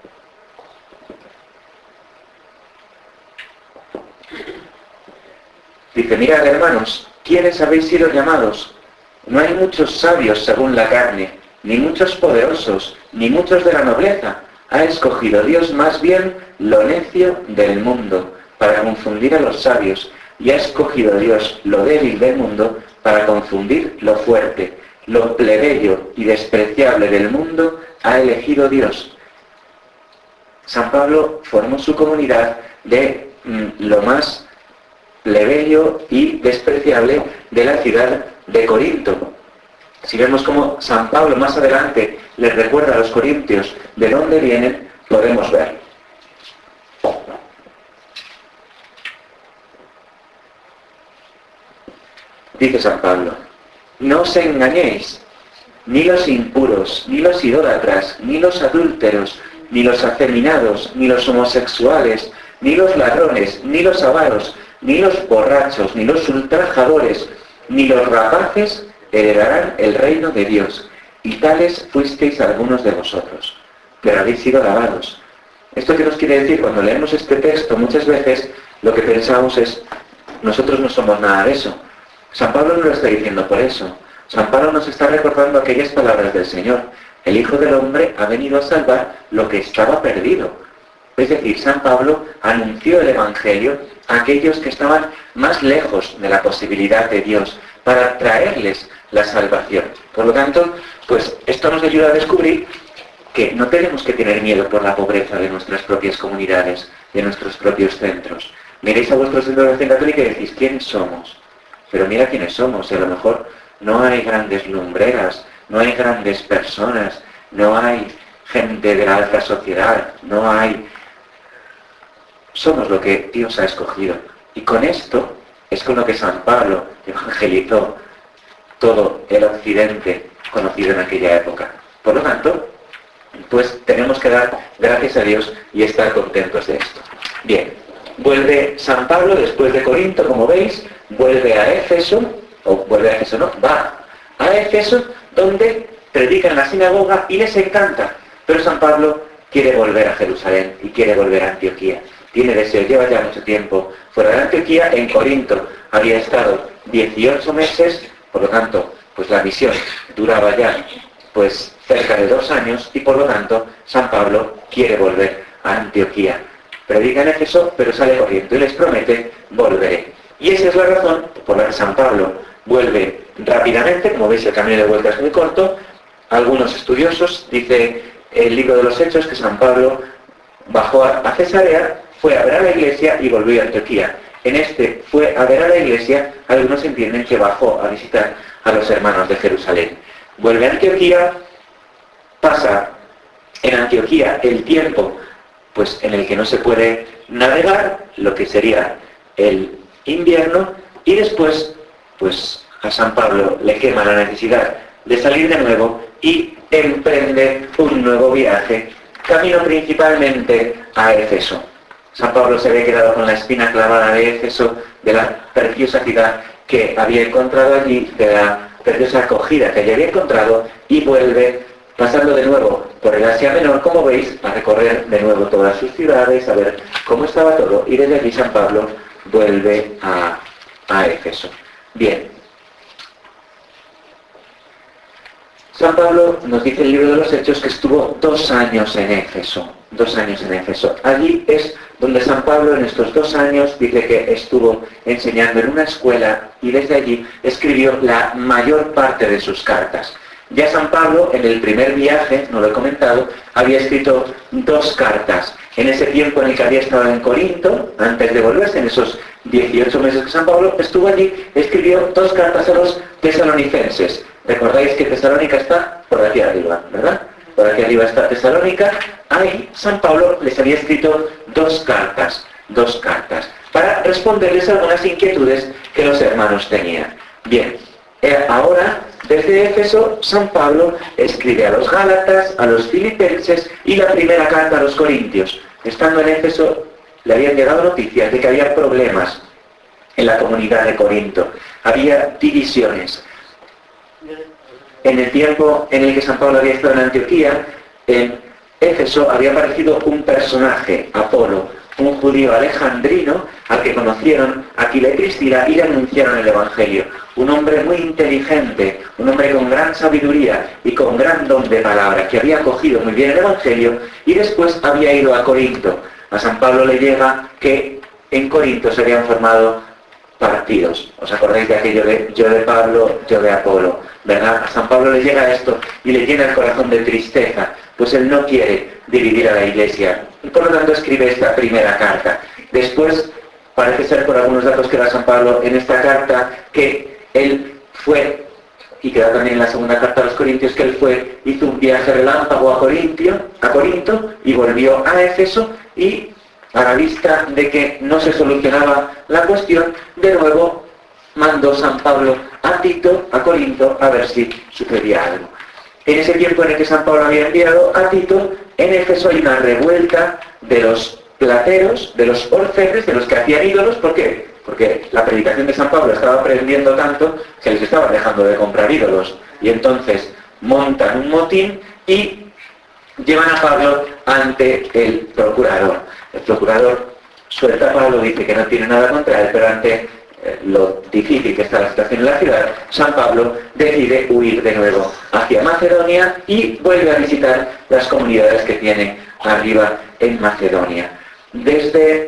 Dice, mirad hermanos, ¿quiénes habéis sido llamados? No hay muchos sabios según la carne, ni muchos poderosos, ni muchos de la nobleza. Ha escogido Dios más bien lo necio del mundo, para confundir a los sabios, y ha escogido Dios lo débil del mundo, para confundir lo fuerte. Lo plebeyo y despreciable del mundo ha elegido Dios. San Pablo formó su comunidad de mm, lo más plebeyo y despreciable de la ciudad de Corinto. Si vemos cómo San Pablo más adelante les recuerda a los corintios de dónde vienen, podemos ver. Dice San Pablo, no os engañéis, ni los impuros, ni los idólatras, ni los adúlteros, ni los afeminados, ni los homosexuales, ni los ladrones, ni los avaros, ni los borrachos, ni los ultrajadores, ni los rapaces heredarán el reino de Dios. Y tales fuisteis algunos de vosotros, pero habéis sido lavados. ¿Esto qué nos quiere decir? Cuando leemos este texto, muchas veces lo que pensamos es, nosotros no somos nada de eso. San Pablo no lo está diciendo por eso. San Pablo nos está recordando aquellas palabras del Señor. El Hijo del Hombre ha venido a salvar lo que estaba perdido. Es decir, San Pablo anunció el Evangelio a aquellos que estaban más lejos de la posibilidad de Dios, para traerles la salvación. Por lo tanto, pues esto nos ayuda a descubrir que no tenemos que tener miedo por la pobreza de nuestras propias comunidades, de nuestros propios centros. Miréis a vuestros centros de acción católica y decís, ¿quiénes somos? Pero mira quiénes somos, y a lo mejor no hay grandes lumbreras, no hay grandes personas, no hay gente de la alta sociedad, no hay... Somos lo que Dios ha escogido. Y con esto es con lo que San Pablo evangelizó todo el occidente conocido en aquella época. Por lo tanto, pues tenemos que dar gracias a Dios y estar contentos de esto. Bien, vuelve San Pablo después de Corinto, como veis, vuelve a Éfeso, o vuelve a Éfeso, no, va a Éfeso, donde predica en la sinagoga y les encanta. Pero San Pablo quiere volver a Jerusalén y quiere volver a Antioquía. tiene deseo, lleva ya mucho tiempo fuera de Antioquía. En Corinto había estado dieciocho meses, por lo tanto, pues la misión duraba ya pues cerca de dos años y por lo tanto San Pablo quiere volver a Antioquía. Predica en Éfeso, pero sale corriendo y les promete: volveré. Y esa es la razón por la que San Pablo vuelve rápidamente. Como veis, el camino de vuelta es muy corto. Algunos estudiosos, dice el libro de los Hechos, que San Pablo bajó a Cesarea, fue a ver a la iglesia y volvió a Antioquía. En este fue a ver a la iglesia, algunos entienden que bajó a visitar a los hermanos de Jerusalén. Vuelve a Antioquía, pasa en Antioquía el tiempo pues en el que no se puede navegar, lo que sería el invierno, y después pues a San Pablo le quema la necesidad de salir de nuevo y emprende un nuevo viaje, camino principalmente a Éfeso. San Pablo se había quedado con la espina clavada de Éfeso, de la preciosa ciudad que había encontrado allí, de la preciosa acogida que allí había encontrado, y vuelve, pasando de nuevo por el Asia Menor, como veis, a recorrer de nuevo todas sus ciudades, a ver cómo estaba todo, y desde allí San Pablo vuelve a, a Éfeso. Bien. San Pablo nos dice en el libro de los Hechos que estuvo dos años en Éfeso. Dos años en Éfeso. Allí es donde San Pablo en estos dos años dice que estuvo enseñando en una escuela y desde allí escribió la mayor parte de sus cartas. Ya San Pablo en el primer viaje, no lo he comentado, había escrito dos cartas. En ese tiempo en el que había estado en Corinto, antes de volverse, en esos dieciocho meses que San Pablo estuvo allí, escribió dos cartas a los tesalonicenses. Recordáis que Tesalónica está por aquí arriba, ¿verdad? Por aquí arriba está Tesalónica. Ahí San Pablo les había escrito dos cartas, dos cartas, para responderles algunas inquietudes que los hermanos tenían. Bien, eh, ahora desde Éfeso San Pablo escribe a los Gálatas, a los Filipenses y la primera carta a los Corintios. Estando en Éfeso le habían llegado noticias de que había problemas en la comunidad de Corinto, había divisiones. En el tiempo en el que San Pablo había estado en Antioquía, en Éfeso había aparecido un personaje, Apolo, un judío alejandrino al que conocieron Aquila y Priscila y le anunciaron el Evangelio. Un hombre muy inteligente, un hombre con gran sabiduría y con gran don de palabra, que había acogido muy bien el Evangelio y después había ido a Corinto. A San Pablo le llega que en Corinto se habían formado partidos. ¿Os acordáis de aquello de yo de Pablo, yo de Apolo? ¿Verdad? A San Pablo le llega esto y le llena el corazón de tristeza, pues él no quiere dividir a la iglesia. Y por lo tanto escribe esta primera carta. Después, parece ser por algunos datos que da San Pablo en esta carta, que él fue, y queda también en la segunda carta a los Corintios, que él fue, hizo un viaje relámpago a Corintio, a Corinto, y volvió a Éfeso, y a la vista de que no se solucionaba la cuestión, de nuevo mandó San Pablo a Tito, a Corinto, a ver si sucedía algo. En ese tiempo en el que San Pablo había enviado a Tito, en Éfeso hay una revuelta de los plateros, de los orfebres, de los que hacían ídolos. ¿Por qué? Porque la predicación de San Pablo estaba aprendiendo tanto que les estaba dejando de comprar ídolos. Y entonces montan un motín y llevan a Pablo ante el procurador. El procurador suelta a Pablo, dice que no tiene nada contra él, pero ante eh, lo difícil que está la situación en la ciudad, San Pablo decide huir de nuevo hacia Macedonia y vuelve a visitar las comunidades que tiene arriba en Macedonia. Desde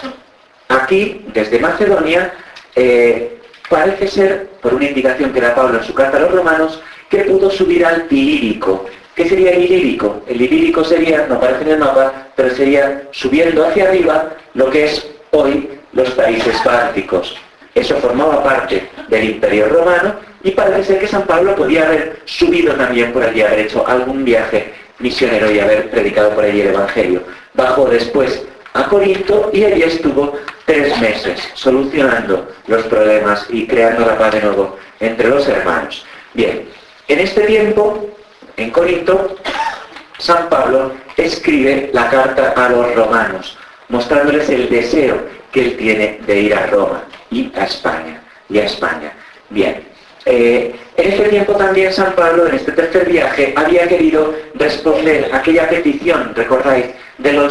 aquí, desde Macedonia, eh, parece ser, por una indicación que da Pablo en su carta a los romanos, que pudo subir al Ilírico. ¿Qué sería el Ilírico? El Ilírico sería, no aparece en el mapa, pero sería subiendo hacia arriba lo que es hoy los países bálticos. Eso formaba parte del Imperio Romano y parece ser que San Pablo podía haber subido también por allí, haber hecho algún viaje misionero y haber predicado por allí el Evangelio. Bajó después a Corinto y allí estuvo tres meses solucionando los problemas y creando la paz de nuevo entre los hermanos. Bien, en este tiempo, en Corinto, San Pablo escribe la carta a los romanos, mostrándoles el deseo que él tiene de ir a Roma y a España, y a España. Bien, eh, en este tiempo también San Pablo, en este tercer viaje, había querido responder a aquella petición, recordáis, de los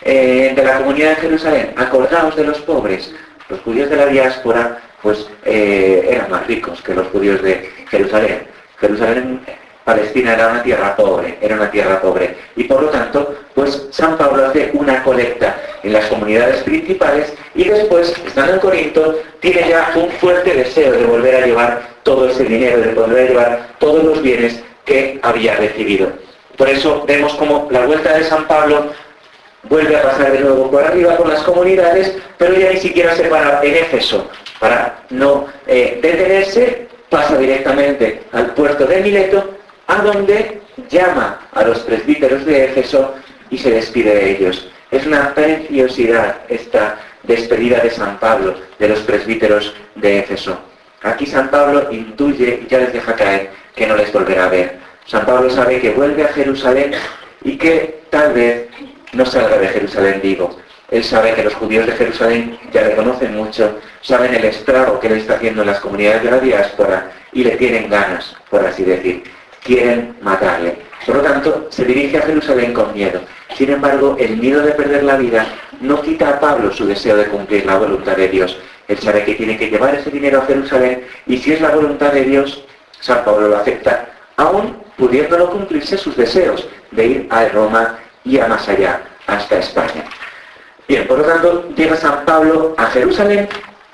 eh, de la comunidad de Jerusalén, acordaos de los pobres. Los judíos de la diáspora pues eh, eran más ricos que los judíos de Jerusalén. Jerusalén, Palestina, era una tierra pobre, era una tierra pobre. Y por lo tanto, pues San Pablo hace una colecta en las comunidades principales y después, estando en Corinto, tiene ya un fuerte deseo de volver a llevar todo ese dinero, de volver a llevar todos los bienes que había recibido. Por eso vemos como la vuelta de San Pablo vuelve a pasar de nuevo por arriba con las comunidades, pero ya ni siquiera se para en Éfeso. Para no eh, detenerse, pasa directamente al puerto de Mileto, a donde llama a los presbíteros de Éfeso y se despide de ellos. Es una preciosidad esta despedida de San Pablo, de los presbíteros de Éfeso. Aquí San Pablo intuye y ya les deja caer que no les volverá a ver. San Pablo sabe que vuelve a Jerusalén y que tal vez no salga de Jerusalén vivo. Él sabe que los judíos de Jerusalén ya le conocen mucho, saben el estrago que él está haciendo en las comunidades de la diáspora y le tienen ganas, por así decir. Quieren matarle. Por lo tanto, se dirige a Jerusalén con miedo. Sin embargo, el miedo de perder la vida no quita a Pablo su deseo de cumplir la voluntad de Dios. Él sabe que tiene que llevar ese dinero a Jerusalén y si es la voluntad de Dios, San Pablo lo acepta, aún pudiéndolo cumplirse sus deseos de ir a Roma y a más allá, hasta España. Bien, por lo tanto, llega San Pablo a Jerusalén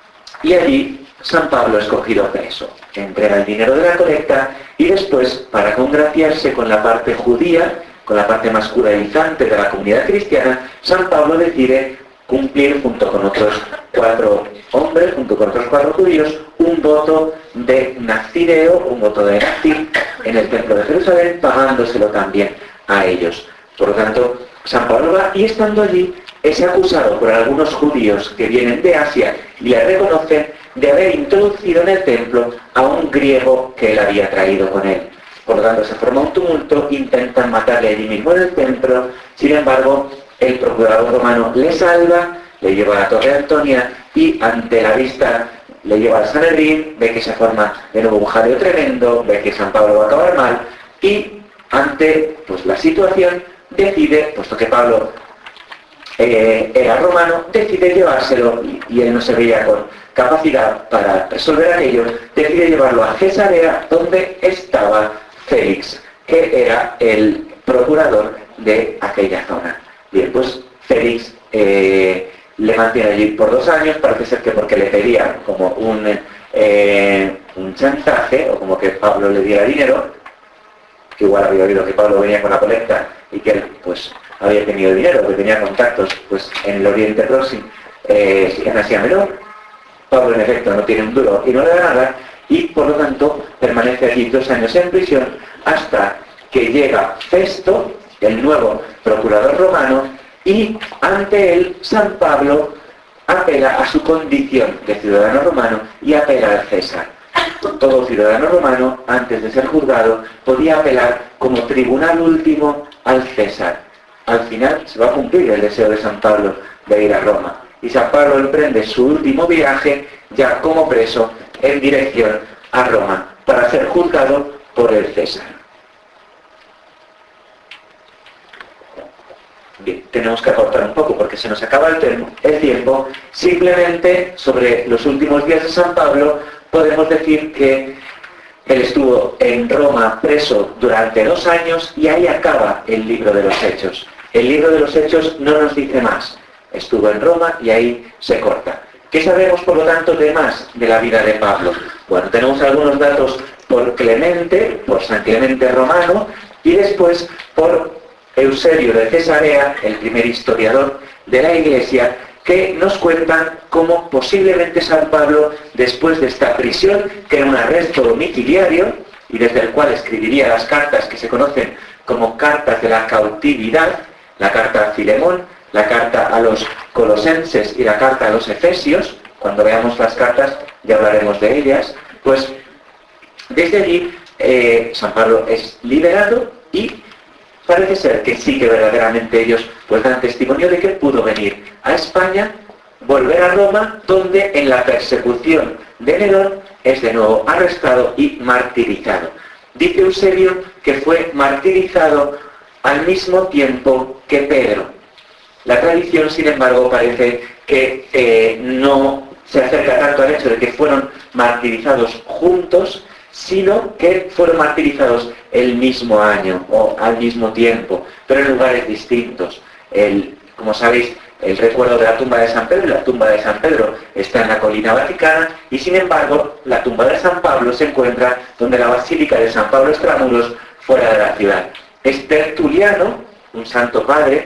y allí San Pablo es cogido preso. Entrega el dinero de la colecta y después, para congraciarse con la parte judía, con la parte más judaizante de la comunidad cristiana, San Pablo decide cumplir junto con otros cuatro hombres, junto con otros cuatro judíos, un voto de nazireo, un voto de nazir en el templo de Jerusalén, pagándoselo también a ellos. Por lo tanto, San Pablo va y estando allí es acusado por algunos judíos que vienen de Asia y le reconocen de haber introducido en el templo a un griego que él había traído con él. Por lo tanto, se forma un tumulto, intentan matarle allí mismo en el templo, sin embargo, el procurador romano le salva, le lleva a la Torre Antonia y ante la vista le lleva al Sanedrín, ve que se forma de nuevo un jaleo tremendo, ve que San Pablo va a acabar mal y ante pues, la situación decide, puesto que Pablo eh, era romano, decide llevárselo y, y él no se veía con capacidad para resolver aquello, decide llevarlo a Cesarea, donde estaba Félix, que era el procurador de aquella zona. Bien, pues Félix eh, le mantiene allí por dos años, parece ser que porque le pedía como un, eh, un chantaje, o como que Pablo le diera dinero, que igual había oído que Pablo venía con la colecta y que él pues había tenido dinero, que tenía contactos pues en el Oriente Próximo, eh, en Asia Menor. Pablo en efecto no tiene un duro y no le da nada, y por lo tanto permanece allí dos años en prisión hasta que llega Festo, el nuevo procurador romano, y ante él San Pablo apela a su condición de ciudadano romano y apela al César. Todo ciudadano romano, antes de ser juzgado, podía apelar como tribunal último al César. Al final se va a cumplir el deseo de San Pablo de ir a Roma. Y San Pablo emprende su último viaje, ya como preso, en dirección a Roma, para ser juzgado por el César. Bien, tenemos que acortar un poco porque se nos acaba el, el tiempo. Simplemente sobre los últimos días de San Pablo podemos decir que él estuvo en Roma preso durante dos años y ahí acaba el libro de los Hechos. El libro de los Hechos no nos dice más. Estuvo en Roma y ahí se corta. ¿Qué sabemos, por lo tanto, de más de la vida de Pablo? Bueno, tenemos algunos datos por Clemente, por San Clemente Romano, y después por Eusebio de Cesarea, el primer historiador de la Iglesia, que nos cuentan cómo posiblemente San Pablo, después de esta prisión, que era un arresto domiciliario, y desde el cual escribiría las cartas que se conocen como cartas de la cautividad, la carta a Filemón, la carta a los colosenses y la carta a los efesios. Cuando veamos las cartas ya hablaremos de ellas. Pues desde allí eh, San Pablo es liberado y parece ser que sí que verdaderamente ellos pues dan testimonio de que pudo venir a España, volver a Roma, donde en la persecución de Nerón es de nuevo arrestado y martirizado. Dice Eusebio que fue martirizado al mismo tiempo que Pedro. La tradición, sin embargo, parece que eh, no se acerca tanto al hecho de que fueron martirizados juntos, sino que fueron martirizados el mismo año o al mismo tiempo, pero en lugares distintos. El, como sabéis, el recuerdo de la tumba de San Pedro, la tumba de San Pedro está en la colina vaticana, y sin embargo la tumba de San Pablo se encuentra donde la basílica de San Pablo Extramuros, fuera de la ciudad. Es Tertuliano, un santo padre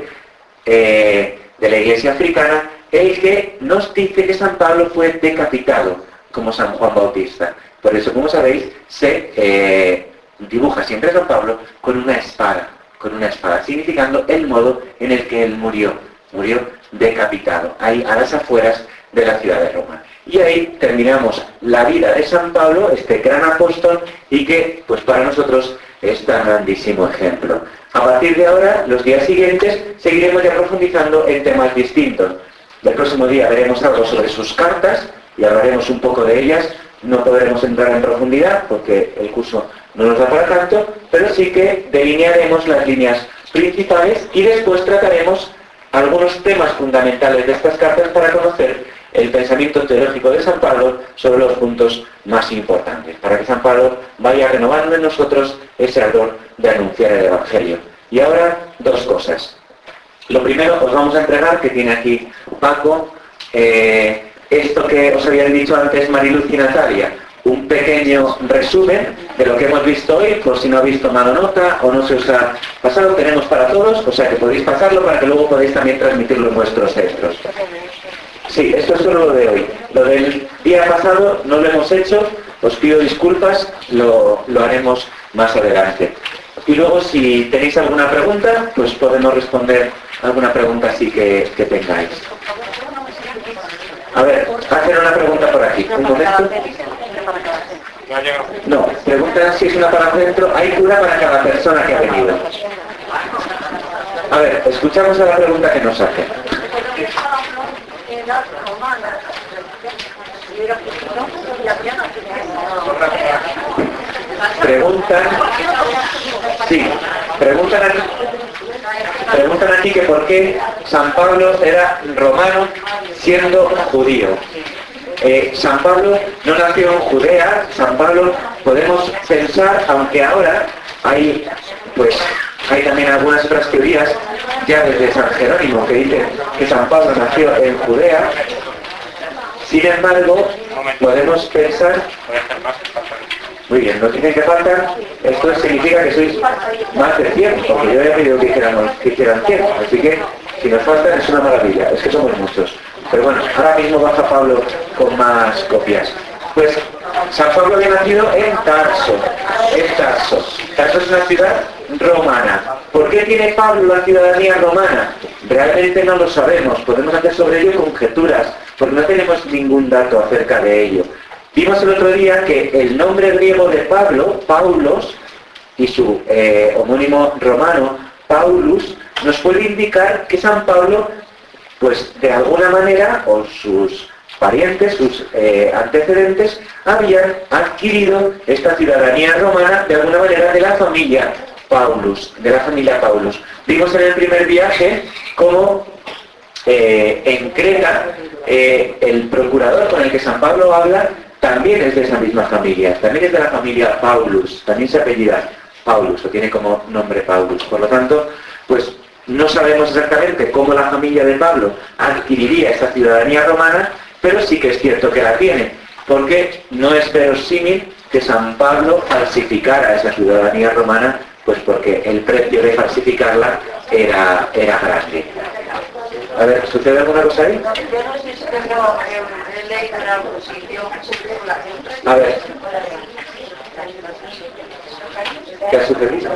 eh, de la iglesia africana, el que nos dice que San Pablo fue decapitado, como San Juan Bautista. Por eso, como sabéis, se eh, dibuja siempre a San Pablo con una espada, con una espada, significando el modo en el que él murió. Murió decapitado, ahí a las afueras de la ciudad de Roma. Y ahí terminamos la vida de San Pablo, este gran apóstol, y que, pues para nosotros, es tan grandísimo ejemplo. A partir de ahora, los días siguientes, seguiremos ya profundizando en temas distintos. El próximo día veremos algo sobre sus cartas, y hablaremos un poco de ellas. No podremos entrar en profundidad, porque el curso no nos da para tanto, pero sí que delinearemos las líneas principales, y después trataremos algunos temas fundamentales de estas cartas para conocer el pensamiento teológico de San Pablo sobre los puntos más importantes, para que San Pablo vaya renovando en nosotros ese ardor de anunciar el Evangelio. Y ahora, dos cosas. Lo primero, os vamos a entregar, que tiene aquí Paco, eh, esto que os había dicho antes Mariluz y Natalia, un pequeño resumen de lo que hemos visto hoy, por si no habéis tomado nota o no se os ha pasado, tenemos para todos, o sea que podéis pasarlo para que luego podáis también transmitirlo en vuestros centros. Sí, esto es solo lo de hoy. Lo del día pasado no lo hemos hecho, os pido disculpas, lo, lo haremos más adelante. Y luego, si tenéis alguna pregunta, pues podemos responder alguna pregunta así que, que tengáis. A ver, hacer una pregunta por aquí. Un momento. No, preguntan si es una para adentro. Hay cura para cada persona que ha venido. A ver, escuchamos a la pregunta que nos hace. Preguntan, sí, preguntan aquí, preguntan aquí que por qué San Pablo era romano siendo judío. Eh, San Pablo no nació en Judea. San Pablo, podemos pensar, aunque ahora hay, pues, hay también algunas otras teorías, ya desde San Jerónimo, que dicen que San Pablo nació en Judea. Sin embargo, podemos pensar... Muy bien, nos dicen que faltan, esto significa que sois más de cien, porque yo había pedido que hicieran, que hicieran cien, así que si nos faltan es una maravilla, es que somos muchos. Pero bueno, ahora mismo baja Pablo con más copias. Pues San Pablo había nacido en Tarso, en Tarso. Tarso es una ciudad romana. ¿Por qué tiene Pablo la ciudadanía romana? Realmente no lo sabemos, podemos hacer sobre ello conjeturas, porque no tenemos ningún dato acerca de ello. Vimos el otro día que el nombre griego de Pablo, Paulos, y su eh, homónimo romano, Paulus, nos puede indicar que San Pablo, pues de alguna manera, o sus parientes, sus eh, antecedentes, habían adquirido esta ciudadanía romana de alguna manera de la familia Paulus, de la familia Paulus. Vimos en el primer viaje cómo eh, en Creta eh, el procurador con el que San Pablo habla también es de esa misma familia, también es de la familia Paulus, también se apellida Paulus, o tiene como nombre Paulus. Por lo tanto, pues no sabemos exactamente cómo la familia de Pablo adquiriría esta ciudadanía romana, pero sí que es cierto que la tiene, porque no es verosímil que San Pablo falsificara esa ciudadanía romana, pues porque el precio de falsificarla era, era grande. A ver, ¿sucede alguna cosa ahí? A ver. ¿Qué ha sucedido?